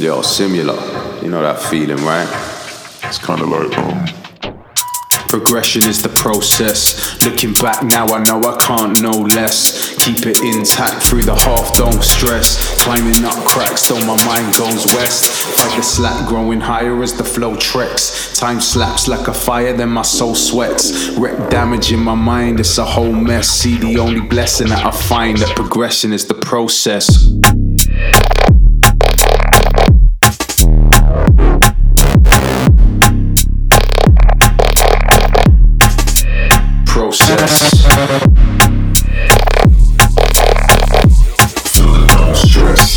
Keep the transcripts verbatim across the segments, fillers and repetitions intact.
Yo, similar. You know that feeling, right? It's kind of like, um... progression is the process. Looking back now, I know I can't know less. Keep it intact through the half, don't stress. Climbing up cracks so my mind goes west. Fight the slack, growing higher as the flow treks. Time slaps like a fire, then my soul sweats. Wreck damage in my mind, it's a whole mess. See, the only blessing that I find, that progression is the process. Process. Stress.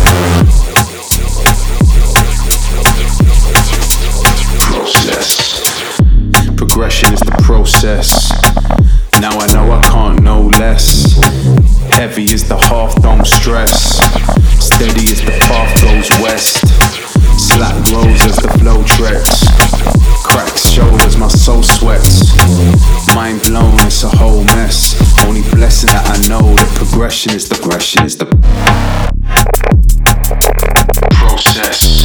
Process. Progression is the process. Now I know I can't know less. Heavy is the half, don't stress. Steady as the path goes west. Slack grows as the flow treks. Cracks show as my soul sweats. Mind blown, it's a whole mess. Only blessing that I know, that progression is the progression is the process.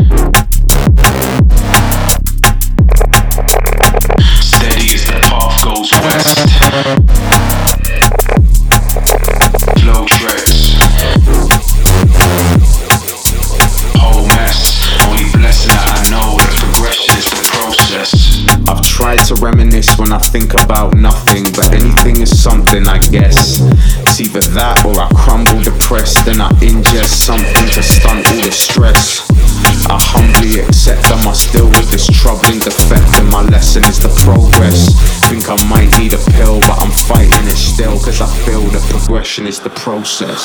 Steady as the path goes west. Flow treks. Whole mess. Only blessing that I know, that progression is the process. I've tried to reminisce when I think about nothing, but anything is something, I guess. It's either that or I crumble depressed, then I ingest something to stunt all the stress. I humbly accept I'm still with this troubling defect, and my lesson is the progress. Think I might need a pill, but I'm fighting it still, cause I feel that progression is the process.